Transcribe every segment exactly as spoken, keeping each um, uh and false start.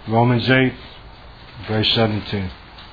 Romans eight, verse seventeen.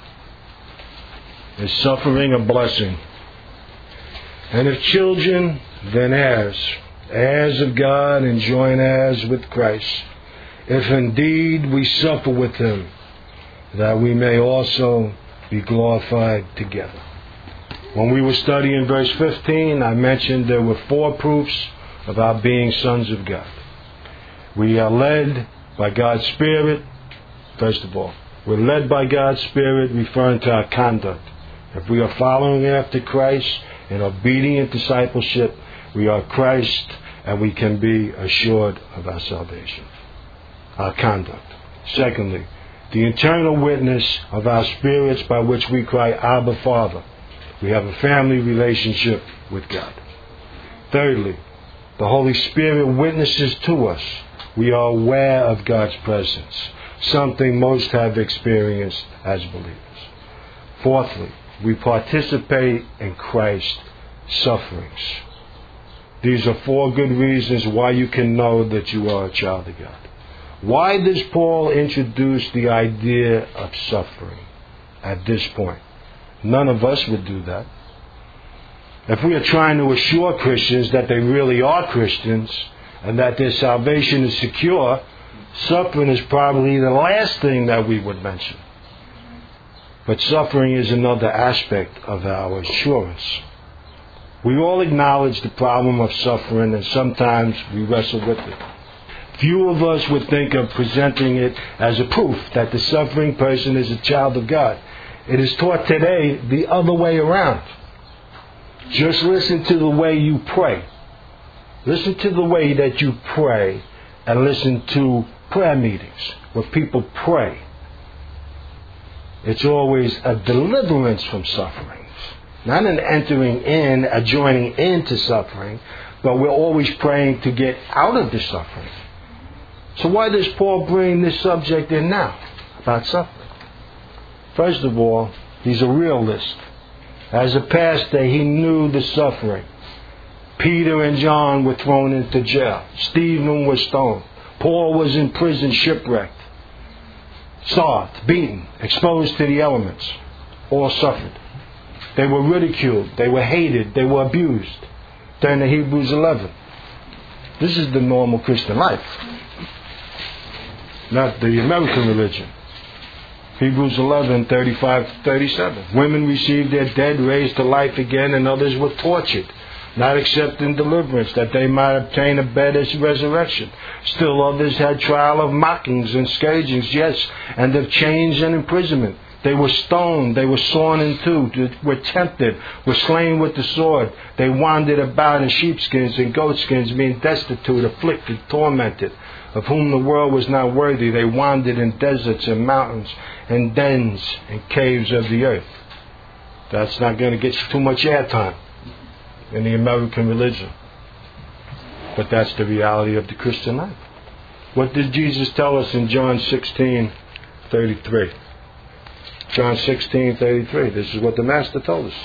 Is suffering a blessing? And if children, then heirs, heirs of God and joint heirs with Christ, if indeed we suffer with him, that we may also be glorified together. When we were studying verse fifteen, I mentioned there were four proofs of our being sons of God. We are led by God's Spirit. First of all, we're led by God's Spirit, referring to our conduct. If we are following after Christ in obedient discipleship, we are Christ, and we can be assured of our salvation. Our conduct. Secondly, the internal witness of our spirits by which we cry, Abba, Father. We have a family relationship with God. Thirdly, the Holy Spirit witnesses to us. We are aware of God's presence, something most have experienced as believers. Fourthly, we participate in Christ's sufferings. These are four good reasons why you can know that you are a child of God. Why does Paul introduce the idea of suffering at this point? None of us would do that. If we are trying to assure Christians that they really are Christians and that their salvation is secure, suffering is probably the last thing that we would mention. But suffering is another aspect of our assurance. We all acknowledge the problem of suffering, and sometimes we wrestle with it. Few of us would think of presenting it as a proof that the suffering person is a child of God. It is taught today the other way around. Just listen to the way you pray. Listen to the way that you pray, and listen to prayer meetings where people pray. It's always a deliverance from sufferings. Not an entering in, a joining into suffering, but we're always praying to get out of the suffering. So why does Paul bring this subject in now about suffering? First of all, he's a realist. As a pastor, he knew the suffering. Peter and John were thrown into jail. Stephen was stoned. Paul was in prison, shipwrecked, starved, beaten, exposed to the elements. All suffered. They were ridiculed. They were hated. They were abused. Turn to Hebrews eleven. This is the normal Christian life, not the American religion. Hebrews eleven, thirty-five to thirty-seven. Women received their dead raised to life again, and others were tortured, not accepting deliverance, that they might obtain a better resurrection. Still others had trial of mockings and scourgings, yes, and of chains and imprisonment. They were stoned, they were sawn in two, were tempted, were slain with the sword. They wandered about in sheepskins and goatskins, being destitute, afflicted, tormented, of whom the world was not worthy. They wandered in deserts and mountains and dens and caves of the earth. That's not going to get you too much airtime in the American religion. But that's the reality of the Christian life. What did Jesus tell us in John sixteen thirty-three? John sixteen thirty-three. This is what the Master told us.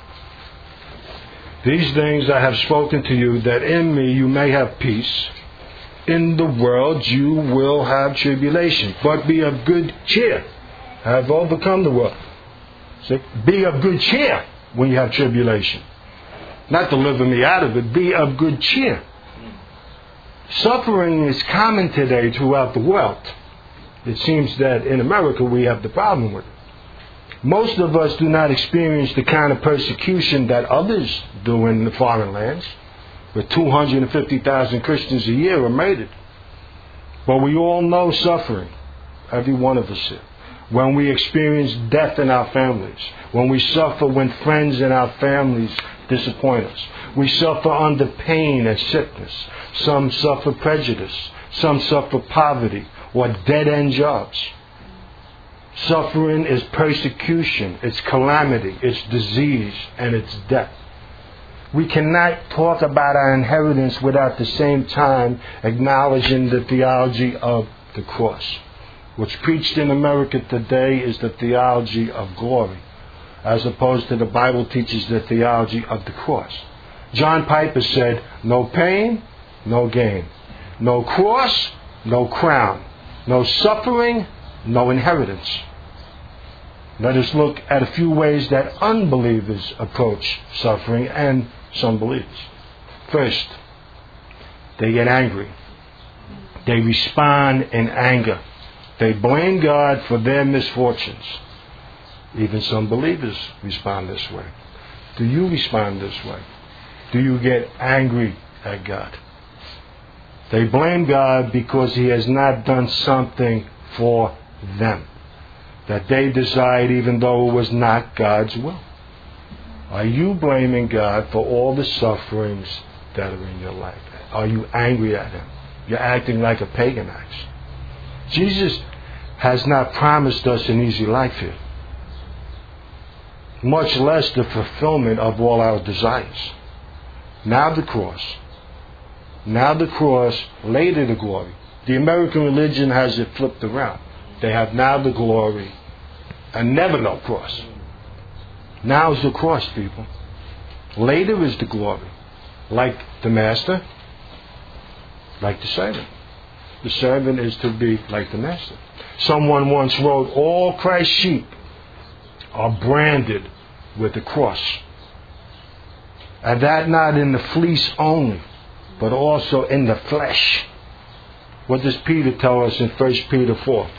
These things I have spoken to you, that in me you may have peace. In the world you will have tribulation, but be of good cheer. I have overcome the world. So be of good cheer when you have tribulation. Not deliver me out of it. Be of good cheer. Suffering is common today throughout the world. It seems that in America we have the problem with it. Most of us do not experience the kind of persecution that others do in the foreign lands, where two hundred fifty thousand Christians a year are murdered. But we all know suffering, every one of us here. When we experience death in our families, when we suffer when friends in our families disappoint us, we suffer under pain and sickness. Some suffer prejudice, some suffer poverty or dead-end jobs. Suffering is persecution, it's calamity, it's disease, and it's death. We cannot talk about our inheritance without the same time acknowledging the theology of the cross. What's preached in America today is the theology of glory, as opposed to the Bible teaches the theology of the cross. John Piper said, no pain, no gain. No cross, no crown. No suffering, no inheritance. Let us look at a few ways that unbelievers approach suffering and some believers. First, they get angry. They respond in anger. They blame God for their misfortunes. Even some believers respond this way. Do you respond this way? Do you get angry at God? They blame God because He has not done something for them that they desired even though it was not God's will. Are you blaming God for all the sufferings that are in your life? Are you angry at Him? You're acting like a pagan acts. Jesus has not promised us an easy life here, much less the fulfillment of all our desires. Now the cross. Now the cross, later the glory. The American religion has it flipped around. They have now the glory and never no cross. Now is the cross, people. Later is the glory. Like the master, like the servant. The servant is to be like the master. Someone once wrote, all Christ's sheep are branded with the cross. And that not in the fleece only, but also in the flesh. What does Peter tell us in First Peter four?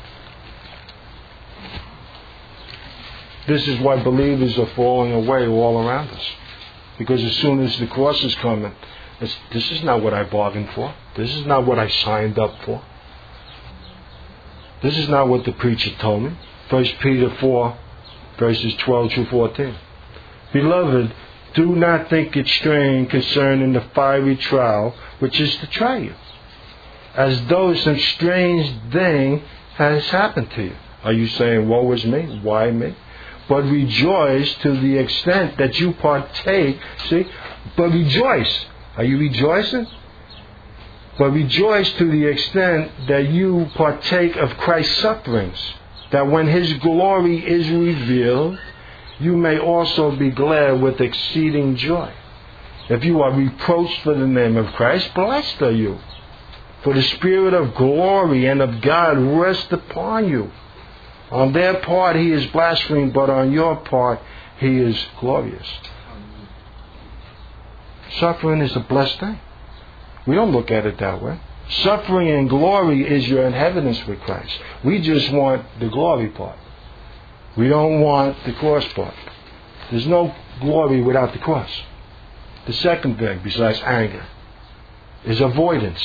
This is why believers are falling away all around us. Because as soon as the cross is coming, it's, this is not what I bargained for. This is not what I signed up for. This is not what the preacher told me. First Peter four, verses twelve through fourteen. Beloved, do not think it strange concerning the fiery trial which is to try you, as though some strange thing has happened to you. Are you saying, woe is me? Why me? But rejoice to the extent that you partake. See? But rejoice. Are you rejoicing? But rejoice to the extent that you partake of Christ's sufferings, that when His glory is revealed, you may also be glad with exceeding joy. If you are reproached for the name of Christ, blessed are you. For the Spirit of glory and of God rests upon you. On their part He is blasphemed, but on your part He is glorious. Suffering is a blessed thing. We don't look at it that way. Suffering and glory is your inheritance with Christ. We just want the glory part. We don't want the cross part. There's no glory without the cross. The second thing, besides anger, is avoidance.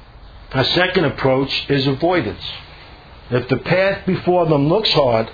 A second approach is avoidance. If the path before them looks hard,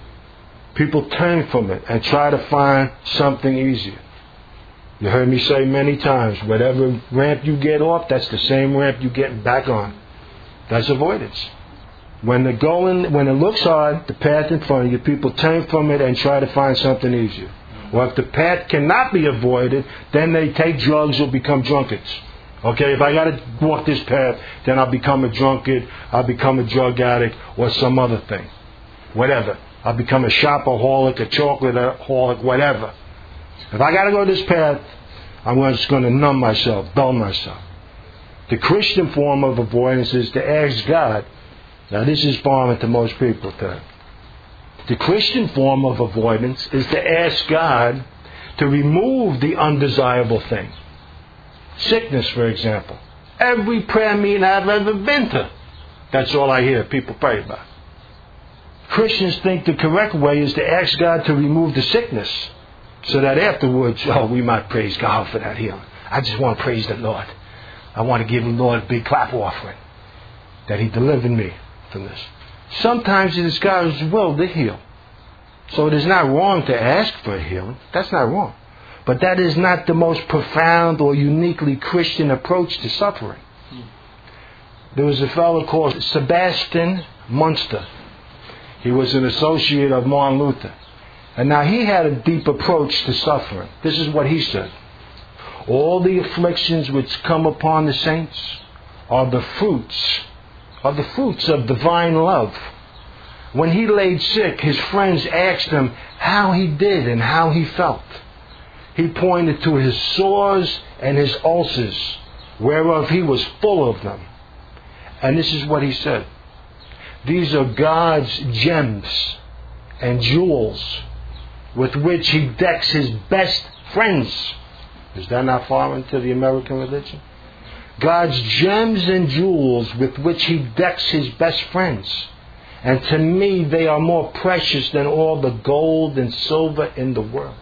people turn from it and try to find something easier. You heard me say many times, whatever ramp you get off, that's the same ramp you get back on. That's avoidance. When the going, when it looks hard, the path in front of you, people turn from it and try to find something easier. Or if the path cannot be avoided, then they take drugs or become drunkards. Okay, if I got to walk this path, then I'll become a drunkard, I'll become a drug addict, or some other thing. Whatever. I'll become a shopaholic, a chocolate-aholic, whatever. If I got to go this path, I'm just going to numb myself, dull myself. The Christian form of avoidance is to ask God. Now this is foreign to most people today. The Christian form of avoidance is to ask God to remove the undesirable thing. Sickness, for example. Every prayer meeting I've ever been to, that's all I hear people pray about. Christians think the correct way is to ask God to remove the sickness, so that afterwards, oh, we might praise God for that healing. I just want to praise the Lord. I want to give the Lord a big clap offering that He delivered me from this. Sometimes it is God's will to heal. So it is not wrong to ask for a healing. That's not wrong. But that is not the most profound or uniquely Christian approach to suffering. There was a fellow called Sebastian Munster. He was an associate of Martin Luther. And now he had a deep approach to suffering. This is what he said. All the afflictions which come upon the saints are the fruits, are the fruits of divine love. When he laid sick, his friends asked him how he did and how he felt. He pointed to his sores and his ulcers, whereof he was full of them. And this is what he said. These are God's gems and jewels with which He decks His best friends. Is that not foreign to the American religion? God's gems and jewels with which He decks His best friends. And to me, they are more precious than all the gold and silver in the world.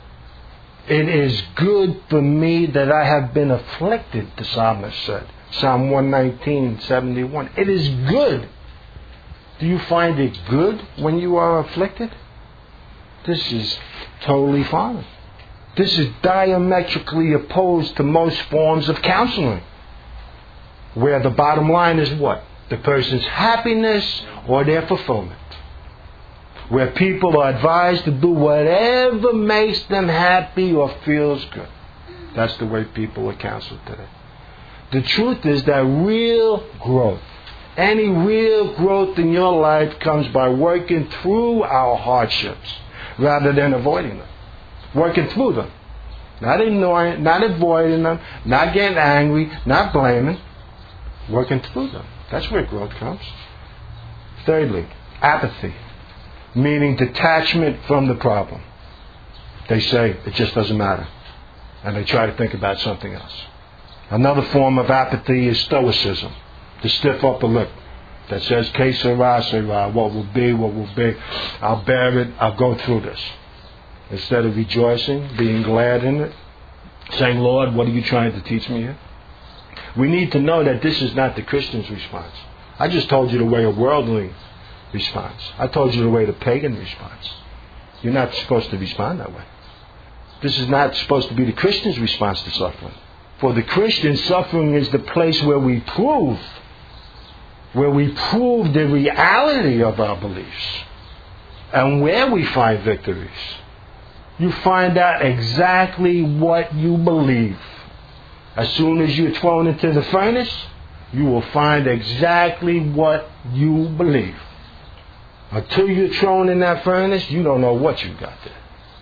It is good for me that I have been afflicted, the psalmist said. Psalm one nineteen, seventy-one. It is good. Do you find it good when you are afflicted? This is totally fine. This is diametrically opposed to most forms of counseling, where the bottom line is what? The person's happiness or their fulfillment. Where people are advised to do whatever makes them happy or feels good. That's the way people are counseled today. The truth is that real growth, any real growth in your life comes by working through our hardships rather than avoiding them. Working through them. Not ignoring, not avoiding them, not getting angry, not blaming. Working through them. That's where growth comes. Thirdly, apathy, meaning detachment from the problem. They say it just doesn't matter, and they try to think about something else. Another form of apathy is stoicism, the stiff upper lip that says, que sera, sera, what will be, what will be. I'll bear it, I'll go through this. Instead of rejoicing, being glad in it, saying, Lord, what are you trying to teach me here? We need to know that this is not the Christian's response. I just told you the way a worldly responds. I told you the way the pagan responds. You're not supposed to respond that way. This is not supposed to be the Christian's response to suffering. For the Christian, suffering is the place where we prove, where we prove the reality of our beliefs and where we find victories. You find out exactly what you believe. As soon as you're thrown into the furnace, you will find exactly what you believe. Until you're thrown in that furnace, you don't know what you got there.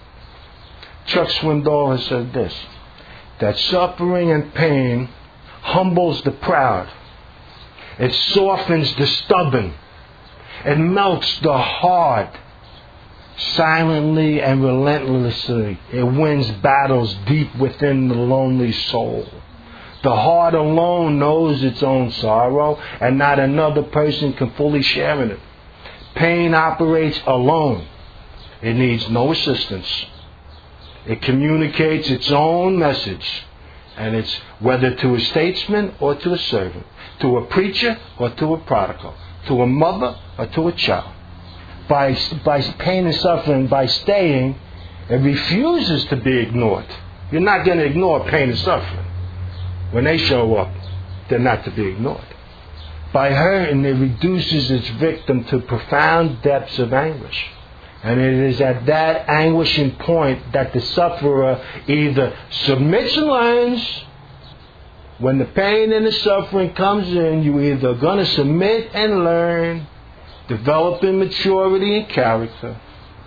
Chuck Swindoll has said this, that suffering and pain humbles the proud. It softens the stubborn. It melts the hard. Silently and relentlessly, it wins battles deep within the lonely soul. The heart alone knows its own sorrow, and not another person can fully share in it. Pain operates alone. It needs no assistance. It communicates its own message, and it's whether to a statesman or to a servant, to a preacher or to a prodigal, to a mother or to a child. By, by pain and suffering, by staying, it refuses to be ignored. You're not going to ignore pain and suffering. When they show up, they're not to be ignored. By hurting, it reduces its victim to profound depths of anguish. And it is at that anguishing point that the sufferer either submits and learns. When the pain and the suffering comes in, you're either going to submit and learn, developing maturity and character,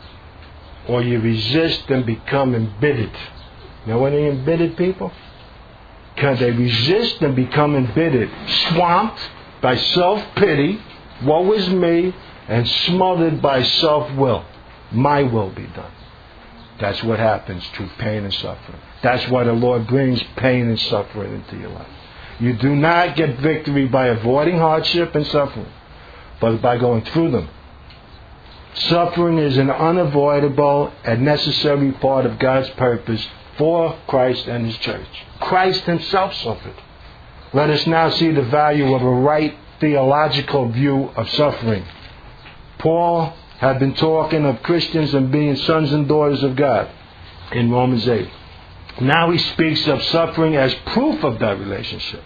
or you resist and become embittered. You know any embittered people? Because they resist and become embittered, swamped by self-pity, woe is me, and smothered by self-will. My will be done. That's what happens through pain and suffering. That's why the Lord brings pain and suffering into your life. You do not get victory by avoiding hardship and suffering, but by going through them. Suffering is an unavoidable and necessary part of God's purpose for Christ and His church. Christ Himself suffered. Let us now see the value of a right theological view of suffering. Paul had been talking of Christians and being sons and daughters of God in Romans eight. Now he speaks of suffering as proof of that relationship.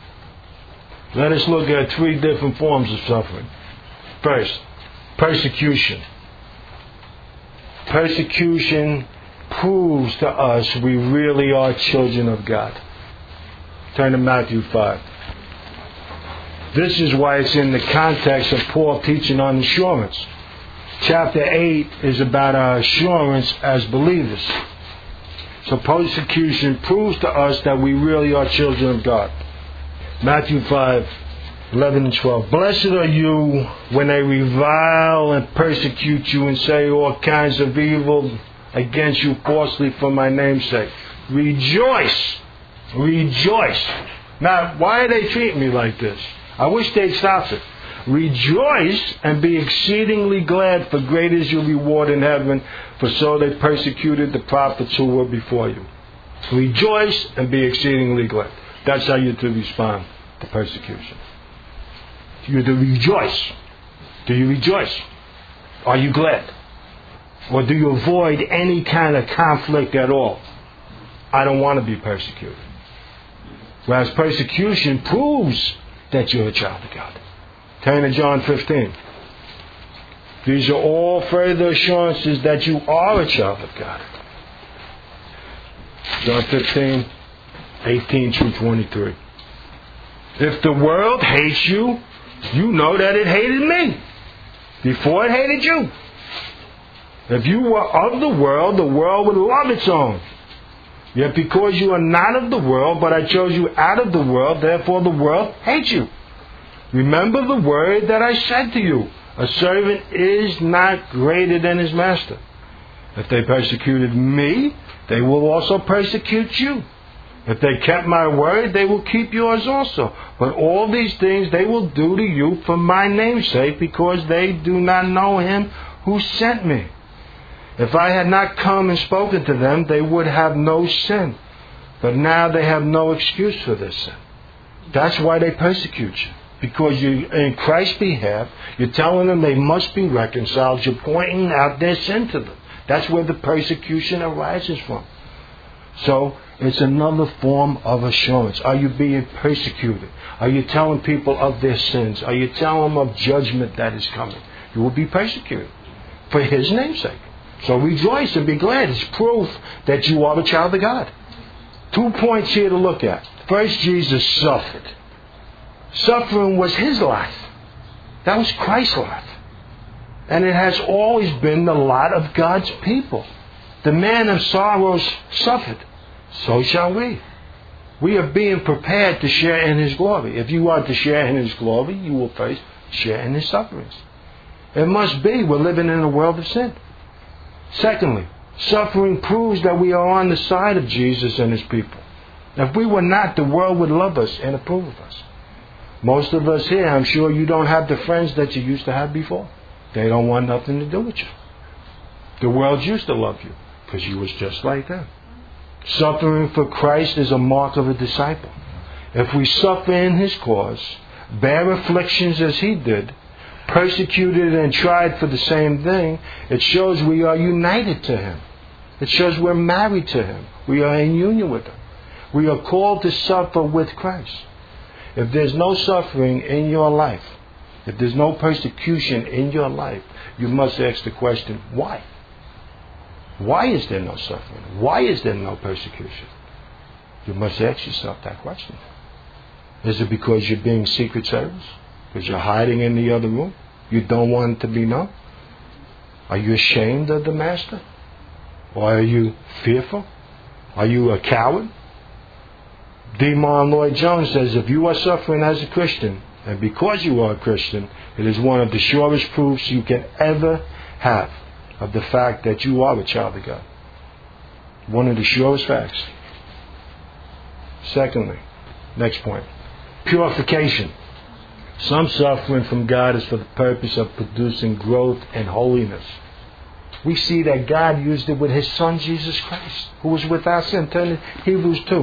Let us look at three different forms of suffering. First, persecution. Persecution proves to us we really are children of God. Turn to Matthew five. This is why it's in the context of Paul teaching on assurance. Chapter eight is about our assurance as believers. So persecution proves to us that we really are children of God. Matthew five, eleven and twelve. Blessed are you when they revile and persecute you and say all kinds of evil against you falsely for my name's sake. Rejoice. Rejoice. Now, why are they treating me like this? I wish they'd stop it. Rejoice and be exceedingly glad, for great is your reward in heaven, for so they persecuted the prophets who were before you. Rejoice and be exceedingly glad. That's how you're to respond to persecution. You're to rejoice. Do you rejoice? Are you glad? Or do you avoid any kind of conflict at all? I don't want to be persecuted. Whereas persecution proves that you're a child of God. Turn to John fifteen. These are all further assurances that you are a child of God. John fifteen, eighteen through twenty-three. If the world hates you, you know that it hated me before it hated you. If you were of the world, the world would love its own. Yet because you are not of the world, but I chose you out of the world, therefore the world hates you. Remember the word that I said to you. A servant is not greater than his master. If they persecuted me, they will also persecute you. If they kept my word, they will keep yours also. But all these things they will do to you for my name's sake, because they do not know him who sent me. If I had not come and spoken to them, they would have no sin. But now they have no excuse for this sin. That's why they persecute you. Because you, in Christ's behalf, you're telling them they must be reconciled. You're pointing out their sin to them. That's where the persecution arises from. So, it's another form of assurance. Are you being persecuted? Are you telling people of their sins? Are you telling them of judgment that is coming? You will be persecuted for his name's sake. So rejoice and be glad. It's proof that you are a child of God. Two points here to look at. First, Jesus suffered. Suffering was his life. That was Christ's life. And it has always been the lot of God's people. The man of sorrows suffered. So shall we. We are being prepared to share in his glory. If you want to share in his glory, you will first share in his sufferings. It must be. We're living in a world of sin. Secondly, suffering proves that we are on the side of Jesus and his people. If we were not, the world would love us and approve of us. Most of us here, I'm sure you don't have the friends that you used to have before. They don't want nothing to do with you. The world used to love you because you was just like them. Suffering for Christ is a mark of a disciple. If we suffer in his cause, bear afflictions as he did, persecuted and tried for the same thing, it shows we are united to him. It shows we're married to him. We are in union with him. We are called to suffer with Christ. If there's no suffering in your life, if there's no persecution in your life, you must ask the question, why? Why is there no suffering? Why is there no persecution? You must ask yourself that question. Is it because you're being secret service? Because you're hiding in the other room? You don't want it to be known? Are you ashamed of the master? Or are you fearful? Are you a coward? D. Martin Lloyd-Jones says, if you are suffering as a Christian, and because you are a Christian, it is one of the surest proofs you can ever have of the fact that you are a child of God. One of the surest facts. Secondly, next point, purification. Some suffering from God is for the purpose of producing growth and holiness. We see that God used it with his Son, Jesus Christ, who was without sin. Turn to Hebrews two.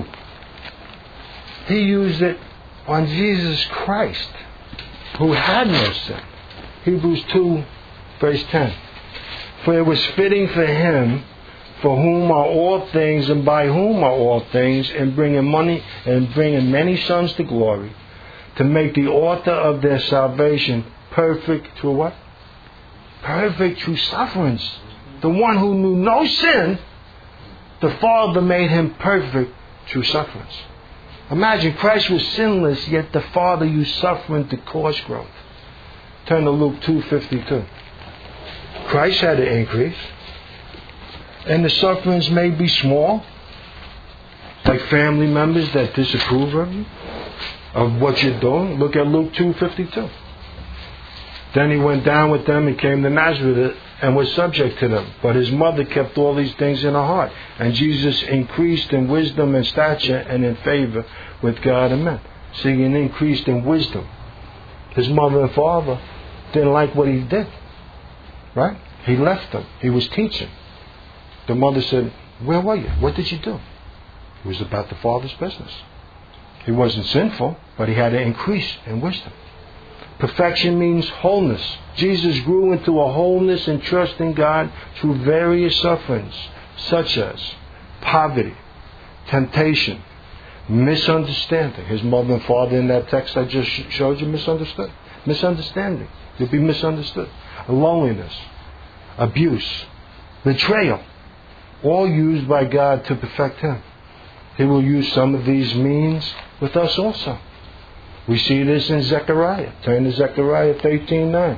He used it on Jesus Christ, who had no sin. Hebrews two, verse ten. For it was fitting for him, for whom are all things, and by whom are all things, and bringing money and bringing many sons to glory, to make the author of their salvation perfect through what? Perfect through sufferings. The one who knew no sin, the Father made him perfect through sufferings. Imagine Christ was sinless, yet the Father used suffering to cause growth. Turn to Luke two fifty-two. Christ had to increase, and the sufferings may be small, like family members that disapprove of you, of what you're doing. Look at Luke two fifty-two. Then he went down with them and came to Nazareth and was subject to them. But his mother kept all these things in her heart. And Jesus increased in wisdom and stature and in favor with God and men. See, he increased in wisdom. His mother and father didn't like what he did. Right? He left them. He was teaching. The mother said, where were you? What did you do? It was about the Father's business. He wasn't sinful, but he had to increase in wisdom. Perfection means wholeness. Jesus grew into a wholeness and trust in God through various sufferings, such as poverty, temptation, misunderstanding. His mother and father in that text I just showed you misunderstood. Misunderstanding. You'll be misunderstood. Loneliness, abuse, betrayal. All used by God to perfect him. He will use some of these means with us also. We see this in Zechariah. Turn to Zechariah thirteen nine.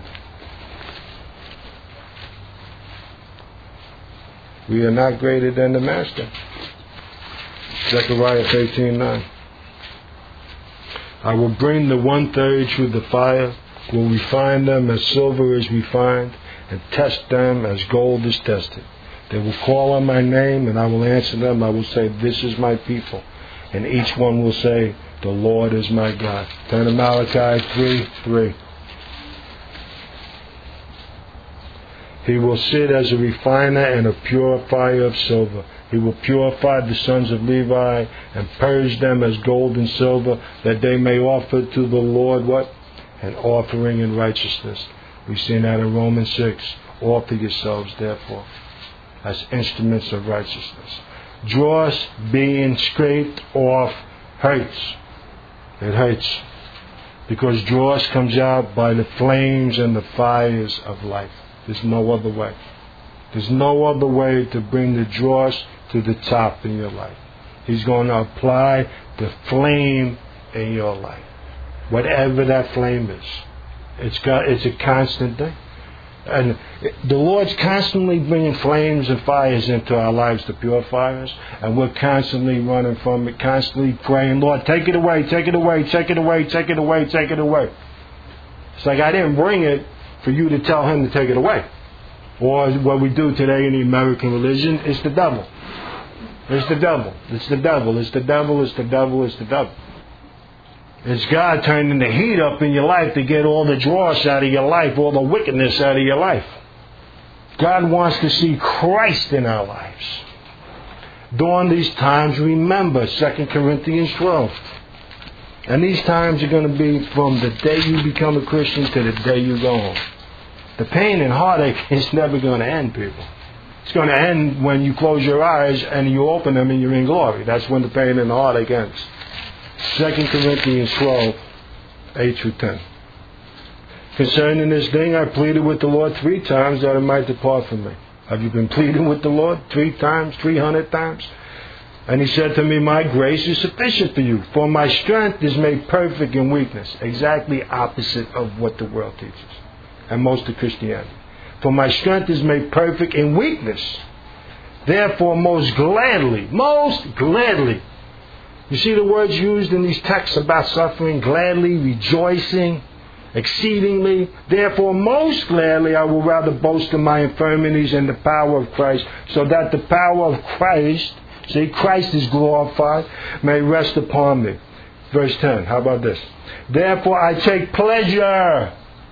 We are not greater than the Master. Zechariah thirteen nine. I will bring the one third through the fire, will refine them as silver is refined, and test them as gold is tested. They will call on my name, and I will answer them. I will say, this is my people. And each one will say, the Lord is my God. Turn to Malachi three three. He will sit as a refiner and a purifier of silver. He will purify the sons of Levi and purge them as gold and silver, that they may offer to the Lord what? An offering in righteousness. We've seen that in Romans six. Offer yourselves, therefore, as instruments of righteousness. Dross being scraped off hurts. It hurts. Because dross comes out by the flames and the fires of life. There's no other way. There's no other way to bring the dross to the top in your life. He's going to apply the flame in your life. Whatever that flame is. It's got, it's a constant thing. And the Lord's constantly bringing flames and fires into our lives to purify us. And we're constantly running from it, constantly praying, Lord, take it away, take it away, take it away, take it away, take it away. It's like I didn't bring it for you to tell him to take it away. Or what we do today in the American religion, it's the devil. It's the devil. It's the devil. It's the devil. It's the devil. It's the devil. It's God turning the heat up in your life to get all the dross out of your life, all the wickedness out of your life. God wants to see Christ in our lives. During these times, remember Second Corinthians twelve. And these times are going to be from the day you become a Christian to the day you go home. The pain and heartache is never going to end, people. It's going to end when you close your eyes and you open them and you're in glory. That's when the pain and the heartache ends. Second Corinthians twelve, eight through ten. Concerning this thing, I pleaded with the Lord three times that it might depart from me. Have you been pleading with the Lord three times, three hundred times? And he said to me, my grace is sufficient for you, for my strength is made perfect in weakness. Exactly opposite of what the world teaches, and most of Christianity. For my strength is made perfect in weakness. Therefore, most gladly, most gladly. You see the words used in these texts about suffering, gladly, rejoicing, exceedingly. Therefore, most gladly, I will rather boast in my infirmities and the power of Christ, so that the power of Christ, see, Christ is glorified, may rest upon me. Verse ten, how about this? Therefore, I take pleasure.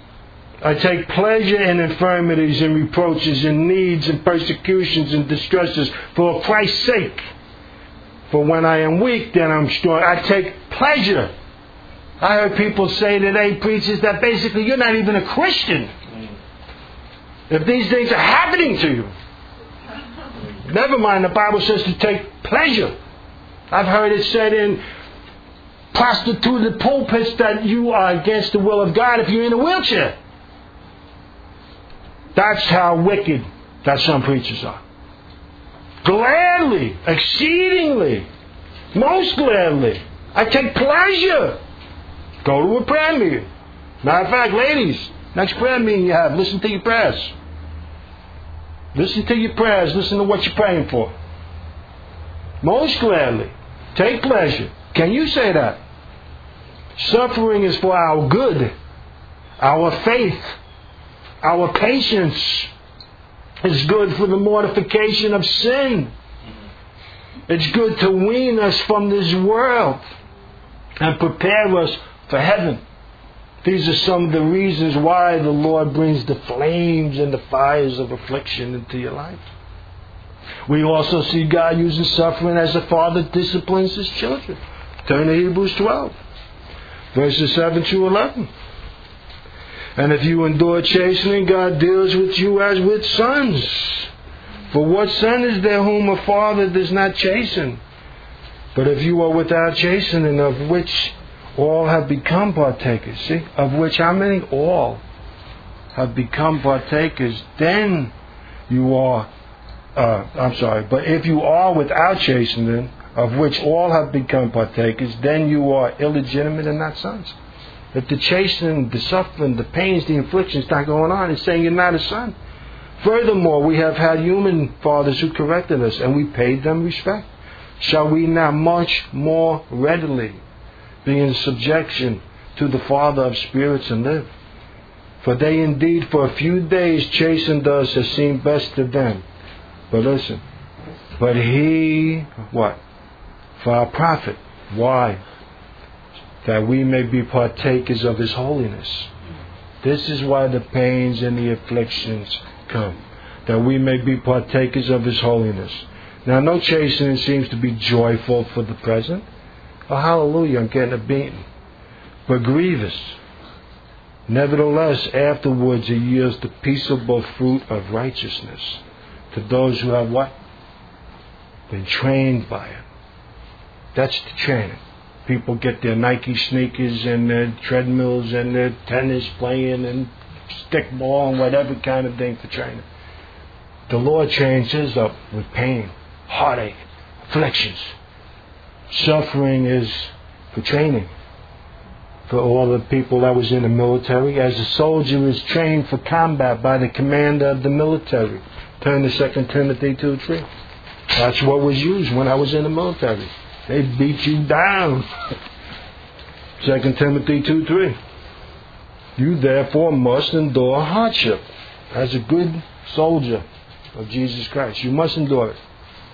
I take pleasure in infirmities and reproaches and needs and persecutions and distresses for Christ's sake. For when I am weak, then I'm strong. I take pleasure. I heard people say today, preachers, that basically you're not even a Christian if these things are happening to you. Never mind, the Bible says to take pleasure. I've heard it said in prostituted pulpits that you are against the will of God if you're in a wheelchair. That's how wicked that some preachers are. Gladly, exceedingly, most gladly, I take pleasure. Go to a prayer meeting. Matter of fact, ladies, next prayer meeting you have, listen to your prayers. Listen to your prayers. Listen to what you're praying for. Most gladly, take pleasure. Can you say that? Suffering is for our good, our faith, our patience. It's good for the mortification of sin. It's good to wean us from this world and prepare us for heaven. These are some of the reasons why the Lord brings the flames and the fires of affliction into your life. We also see God using suffering as a father disciplines his children. Turn to Hebrews twelve, verses seven to eleven. And if you endure chastening, God deals with you as with sons. For what son is there whom a father does not chasten? But if you are without chastening, of which all have become partakers. See? Of which how many? All have become partakers. Then you are, uh, I'm sorry, but if you are without chastening, of which all have become partakers, then you are illegitimate and not sons. If the chastening, the suffering, the pains, the inflictions not going on, it's saying you're not a son. Furthermore, we have had human fathers who corrected us, and we paid them respect. Shall we not much more readily be in subjection to the Father of spirits and live? For they indeed for a few days chastened us as seemed best to them. But listen, but he, what? For our profit. Why? That we may be partakers of his holiness. This is why the pains and the afflictions come. That we may be partakers of his holiness. Now, no chastening seems to be joyful for the present. Oh, hallelujah, I'm getting a beating. But grievous. Nevertheless, afterwards it yields the peaceable fruit of righteousness to those who have what? Been trained by it. That's the training. People get their Nike sneakers and their treadmills and their tennis playing and stickball and whatever kind of thing for training. The Lord trains his up with pain, heartache, afflictions. Suffering is for training. For all the people that was in the military, as a soldier is trained for combat by the commander of the military. Turn to Second Timothy two three. That's what was used when I was in the military. They beat you down. Second Timothy two three. You therefore must endure hardship as a good soldier of Jesus Christ. You must endure it.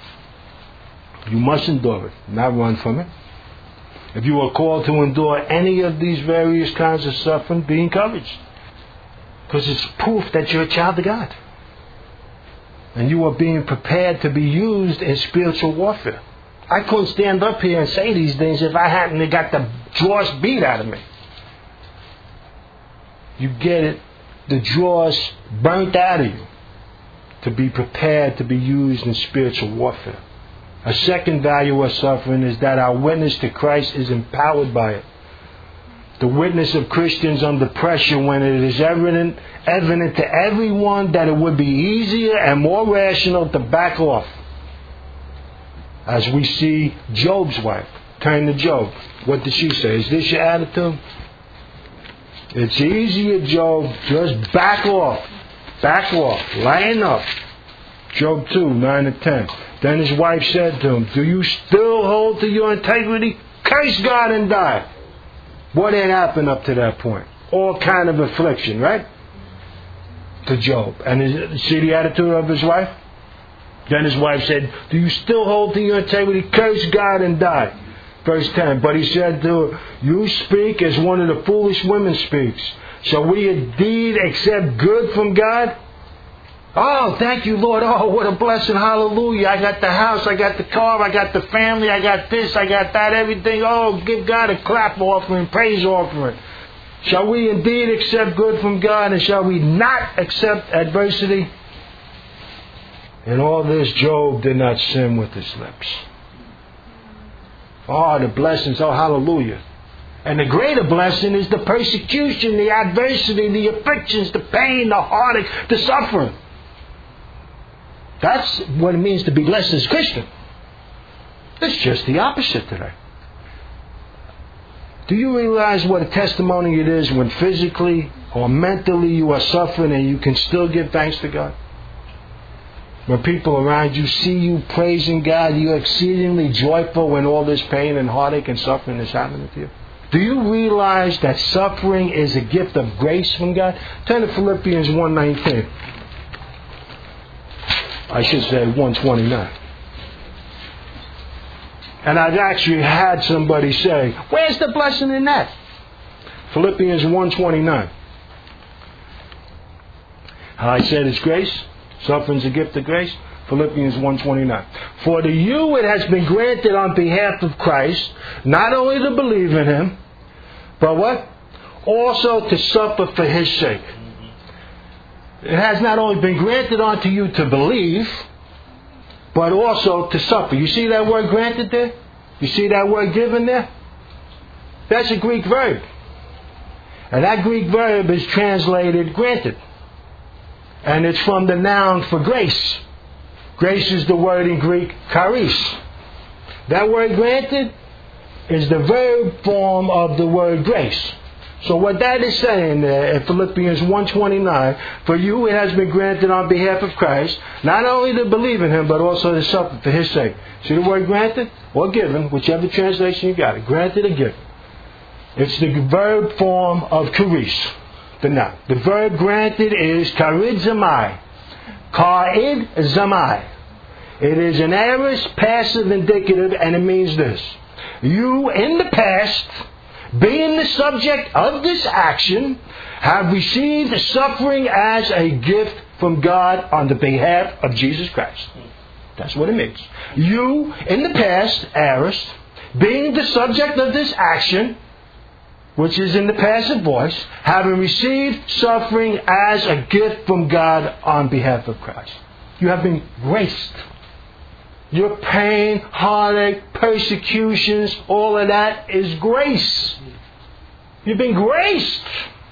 You must endure it, not run from it. If you are called to endure any of these various kinds of suffering, be encouraged. Because it's proof that you're a child of God. And you are being prepared to be used in spiritual warfare. I couldn't stand up here and say these things if I hadn't got the dross beat out of me. You get it, the dross burnt out of you to be prepared to be used in spiritual warfare. A second value of suffering is that our witness to Christ is empowered by it. The witness of Christians under pressure when it is evident, evident to everyone that it would be easier and more rational to back off. As we see Job's wife. Turn to Job. What did she say? Is this your attitude? It's easier, Job. Just back off. Back off. Line up. Job two, nine and ten. Then his wife said to him, do you still hold to your integrity? Curse God and die. What had happened up to that point? All kind of affliction, right? To Job. And his, see the attitude of his wife? Then his wife said, do you still hold to your integrity? Curse God and die. Verse ten. But he said to her, you speak as one of the foolish women speaks. Shall we indeed accept good from God? Oh, thank you, Lord. Oh, what a blessing. Hallelujah. I got the house. I got the car. I got the family. I got this. I got that. Everything. Oh, give God a clap offering, praise offering. Shall we indeed accept good from God, and shall we not accept adversity? In all this, Job did not sin with his lips. Oh, the blessings. Oh, hallelujah. And the greater blessing is the persecution, the adversity, the afflictions, the pain, the heartache, the suffering. That's what it means to be blessed as a Christian. It's just the opposite today. Do you realize what a testimony it is when physically or mentally you are suffering and you can still give thanks to God? When people around you see you praising God, you're exceedingly joyful when all this pain and heartache and suffering is happening to you. Do you realize that suffering is a gift of grace from God? Turn to Philippians one nineteen. I should say one twenty-nine. And I've actually had somebody say, where's the blessing in that? Philippians one twenty-nine. I said it's grace. Suffering's a gift of grace. Philippians one twenty-nine. For to you it has been granted on behalf of Christ, not only to believe in Him, but what? Also to suffer for His sake. It has not only been granted unto you to believe, but also to suffer. You see that word granted there? You see that word given there? That's a Greek verb. And that Greek verb is translated granted. And it's from the noun for grace. Grace is the word in Greek, charis. That word granted is the verb form of the word grace. So what that is saying there in Philippians one twenty-nine, for you it has been granted on behalf of Christ, not only to believe in Him, but also to suffer for His sake. See the word granted or given, whichever translation you got it, granted or given. It's the verb form of charis, the noun. The verb granted is charizomai. Charizomai. It is an aorist passive indicative, and it means this. You, in the past, being the subject of this action, have received suffering as a gift from God on the behalf of Jesus Christ. That's what it means. You, in the past, aorist, being the subject of this action, which is in the passive voice, having received suffering as a gift from God on behalf of Christ. You have been graced. Your pain, heartache, persecutions, all of that is grace. You've been graced.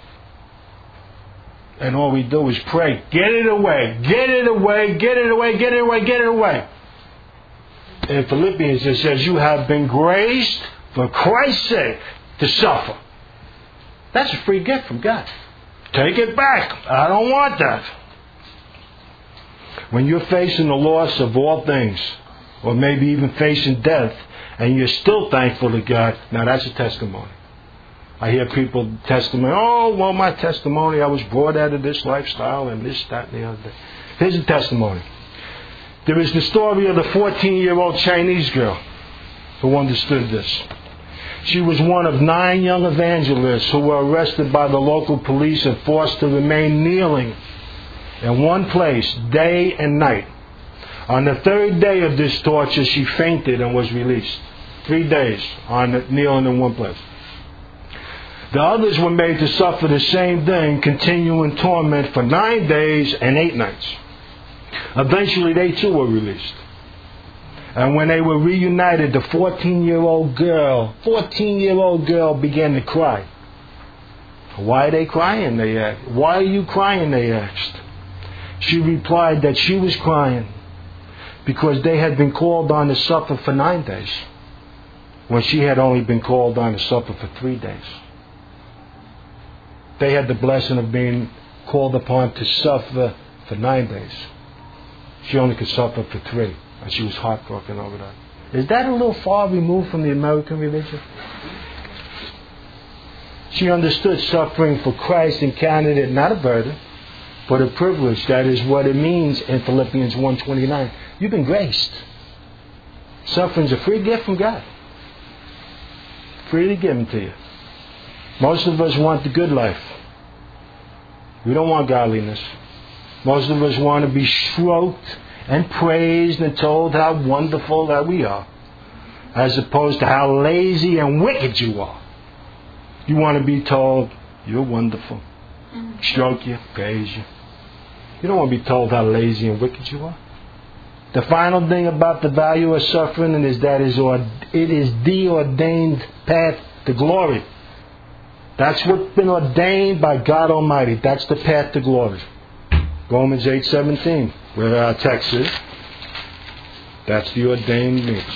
And all we do is pray, get it away, get it away, get it away, get it away, get it away. In Philippians it says you have been graced for Christ's sake to suffer. That's a free gift from God. Take it back. I don't want that. When you're facing the loss of all things, or maybe even facing death, and you're still thankful to God, now that's a testimony. I hear people testimony, oh, well, my testimony, I was brought out of this lifestyle and this, that, and the other. Here's a testimony. There is the story of the fourteen-year-old Chinese girl who understood this. She was one of nine young evangelists who were arrested by the local police and forced to remain kneeling in one place day and night. On the third day of this torture, she fainted and was released. Three days on kneeling in one place. The others were made to suffer the same thing, continuing torment for nine days and eight nights. Eventually, they too were released. And when they were reunited, the fourteen-year-old girl, fourteen-year-old girl began to cry. Why are they crying? They asked. Why are you crying? They asked. She replied that she was crying because they had been called on to suffer for nine days, when she had only been called on to suffer for three days. They had the blessing of being called upon to suffer for nine days. She only could suffer for three, and she was heartbroken over that. Is that a little far removed from the American religion? She understood suffering for Christ and counted it not a burden, but a privilege. That is what it means in Philippians one twenty-nine. You've been graced. Suffering's a free gift from God. Freely given to you. Most of us want the good life. We don't want godliness. Most of us want to be stroked and praised and told how wonderful that we are, as opposed to how lazy and wicked you are. You want to be told, you're wonderful. Stroke you, praise you. You don't want to be told how lazy and wicked you are. The final thing about the value of suffering is that it is the ordained path to glory. That's what's been ordained by God Almighty. That's the path to glory. Romans eight seventeen, where our text is. That's the ordained means.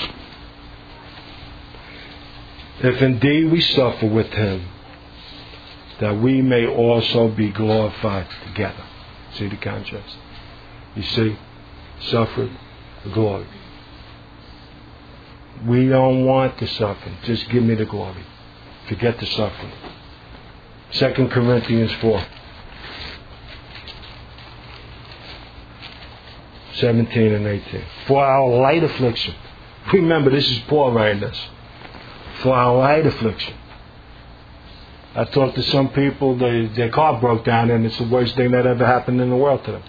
If indeed we suffer with Him, that we may also be glorified together. See the contrast? You see? Suffering, glory. We don't want the suffering. Just give me the glory. Forget the suffering. Second Corinthians four. seventeen and eighteen. For our light affliction. Remember, this is Paul writing this. For our light affliction. I talked to some people, they, their car broke down and it's the worst thing that ever happened in the world to them.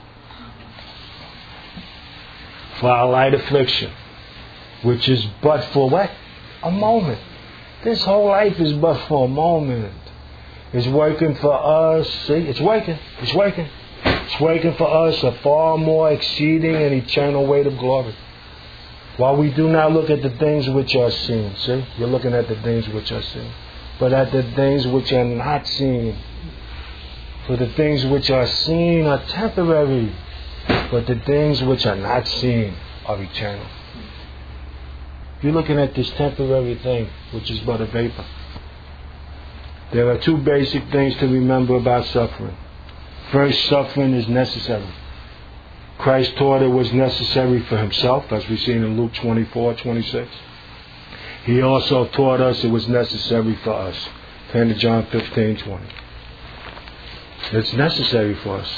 For our light affliction. Which is but for what? A moment. This whole life is but for a moment. It's working for us. See, it's working. It's working. It's working for us a far more exceeding and eternal weight of glory. While we do not look at the things which are seen. See, you're looking at the things which are seen. But at the things which are not seen. For the things which are seen are temporary. But the things which are not seen are eternal. You're looking at this temporary thing, which is but a vapor. There are two basic things to remember about suffering. First, suffering is necessary. Christ taught it was necessary for himself, as we see in Luke twenty-four, twenty-six. He also taught us it was necessary for us. Turn to John fifteen, twenty. It's necessary for us.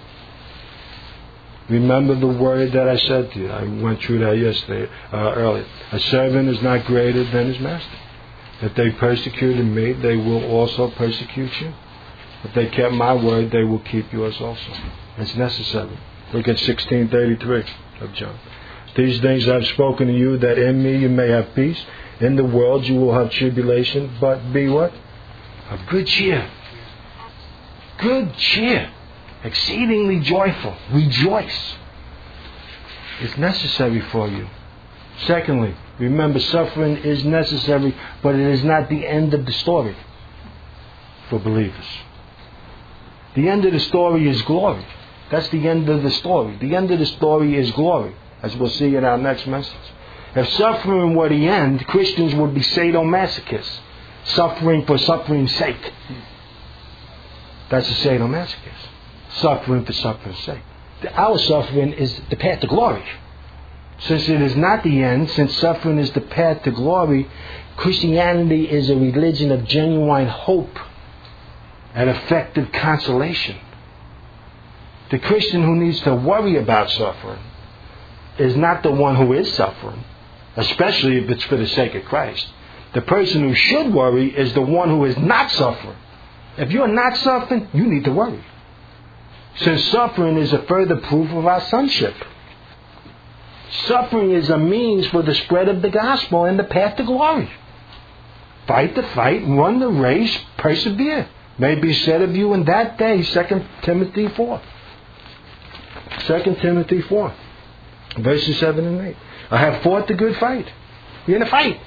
Remember the word that I said to you. I went through that yesterday, uh, earlier. A servant is not greater than his master. If they persecuted me, they will also persecute you. If they kept my word, they will keep yours also. It's necessary. Look at sixteen thirty-three of John. These things I have spoken to you, that in me you may have peace. In the world you will have tribulation, but be what? Of good cheer. Good cheer. Exceedingly joyful. Rejoice. It's necessary for you. Secondly, remember, suffering is necessary, but it is not the end of the story for believers. The end of the story is glory. That's the end of the story. The end of the story is glory, as we'll see in our next message. If suffering were the end, Christians would be sadomasochists, suffering for suffering's sake. That's a sadomasochist. Suffering for suffering's sake. Our suffering is the path to glory. Since it is not the end, since suffering is the path to glory, Christianity is a religion of genuine hope and effective consolation. The Christian who needs to worry about suffering is not the one who is suffering, especially if it's for the sake of Christ. The person who should worry is the one who is not suffering. If you're not suffering, you need to worry. Since suffering is a further proof of our sonship. Suffering is a means for the spread of the gospel and the path to glory. Fight the fight, run the race, persevere. May be said of you in that day, Second Timothy four. Second Timothy four, verses seven and eight. I have fought the good fight. You're in a fight.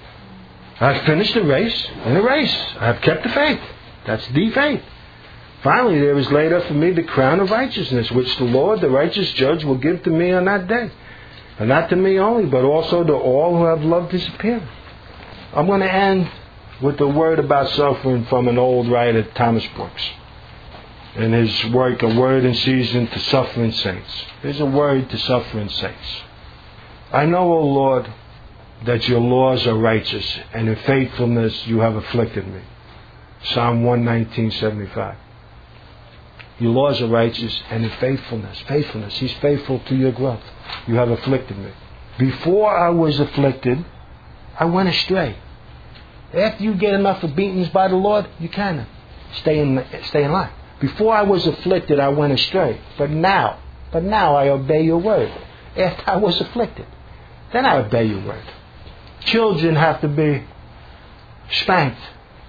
I have finished the race in a race. I have kept the faith. That's the faith. Finally, there is laid up for me the crown of righteousness, which the Lord, the righteous judge, will give to me on that day. And not to me only, but also to all who have loved his appearing. I'm going to end with a word about suffering from an old writer, Thomas Brooks. In his work, A Word in Season to Suffering Saints. There's a word to suffering saints. I know, O Lord, that your laws are righteous, and in faithfulness you have afflicted me. Psalm one nineteen, seventy-five. Your laws are righteous, and in faithfulness, faithfulness, he's faithful to your growth. You have afflicted me. Before I was afflicted, I went astray. After you get enough of beatings by the Lord, you kind of stay in stay in line. Before I was afflicted, I went astray. But now, but now I obey your word. After I was afflicted, then I obey your word. Children have to be spanked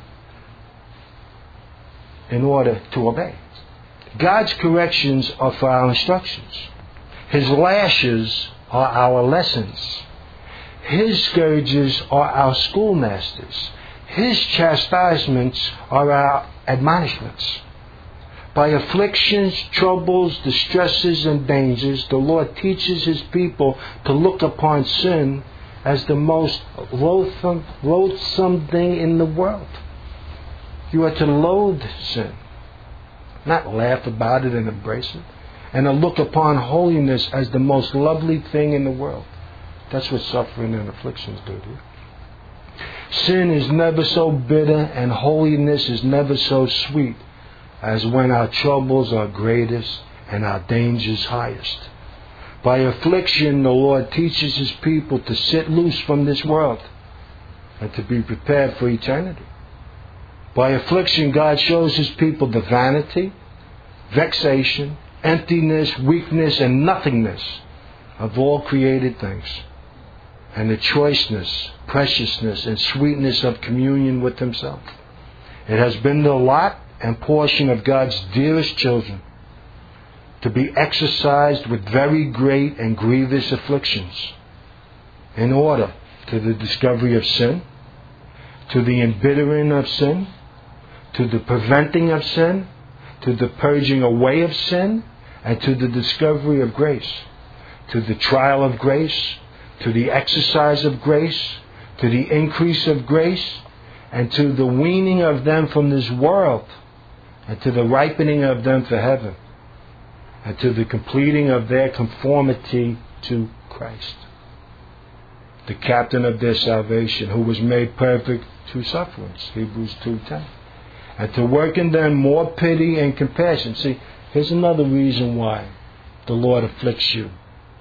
in order to obey. God's corrections are for our instructions. His lashes are our lessons. His scourges are our schoolmasters. His chastisements are our admonishments. By afflictions, troubles, distresses, and dangers, the Lord teaches his people to look upon sin as the most loathsome, loathsome thing in the world. You are to loathe sin, not laugh about it and embrace it, and to look upon holiness as the most lovely thing in the world. That's what suffering and afflictions do to you. Sin is never so bitter and holiness is never so sweet as when our troubles are greatest and our dangers highest. By affliction, the Lord teaches His people to sit loose from this world and to be prepared for eternity. By affliction, God shows His people the vanity, vexation, emptiness, weakness, and nothingness of all created things, and the choiceness, preciousness, and sweetness of communion with Himself. It has been the lot and portion of God's dearest children to be exercised with very great and grievous afflictions in order to the discovery of sin, to the embittering of sin, to the preventing of sin, to the purging away of sin, and to the discovery of grace, to the trial of grace, to the exercise of grace, to the increase of grace, and to the weaning of them from this world, and to the ripening of them for heaven, and to the completing of their conformity to Christ, the captain of their salvation, who was made perfect through sufferings, Hebrews two ten, and to work in them more pity and compassion. See, here's another reason why the Lord afflicts you,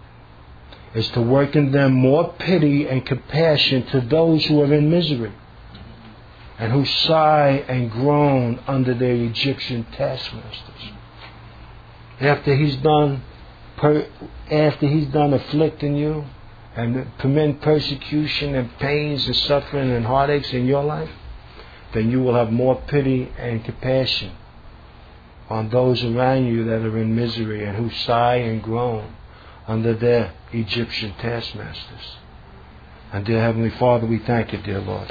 is to work in them more pity and compassion to those who are in misery and who sigh and groan under their Egyptian taskmasters. After he's done, per, after he's done afflicting you and permitting persecution and pains and suffering and heartaches in your life, then you will have more pity and compassion on those around you that are in misery and who sigh and groan under their Egyptian taskmasters. And dear Heavenly Father, we thank you, dear Lord,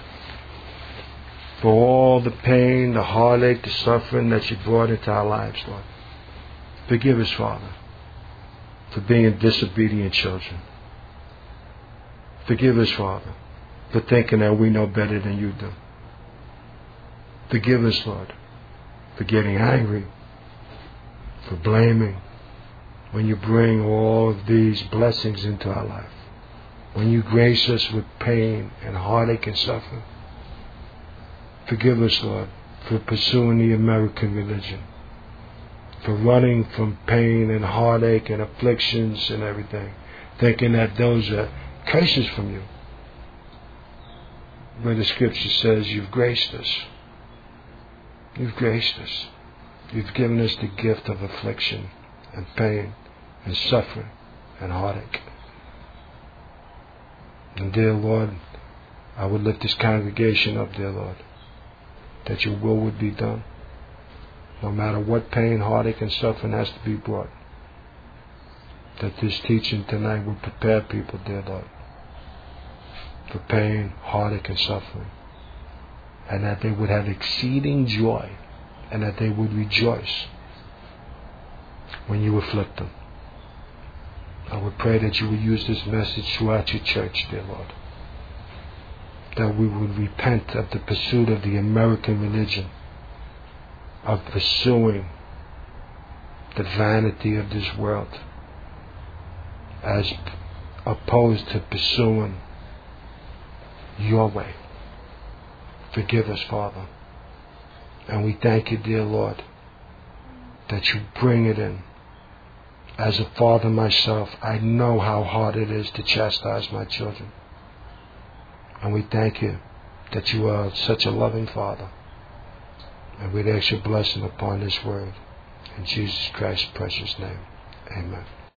for all the pain, the heartache, the suffering that you brought into our lives, Lord. Forgive us, Father, for being disobedient children. Forgive us, Father, for thinking that we know better than you do. Forgive us, Lord, for getting angry, for blaming, when you bring all of these blessings into our life, when you grace us with pain and heartache and suffering. Forgive us, Lord, for pursuing the American religion, for running from pain and heartache and afflictions and everything, thinking that those are curses from you. Where the Scripture says you've graced us. You've graced us. You've given us the gift of affliction and pain and suffering and heartache. And dear Lord, I would lift this congregation up, dear Lord, that your will would be done. No matter what pain, heartache, and suffering has to be brought, that this teaching tonight would prepare people, dear Lord, for pain, heartache, and suffering, and that they would have exceeding joy, and that they would rejoice when you afflict them. I would pray that you would use this message throughout your church, dear Lord, that we would repent of the pursuit of the American religion, of pursuing the vanity of this world, as opposed to pursuing your way. Forgive us, Father. And we thank you, dear Lord, that you bring it in. As a father myself, I know how hard it is to chastise my children. And we thank you that you are such a loving Father. And we'd ask your blessing upon this word. In Jesus Christ's precious name, amen.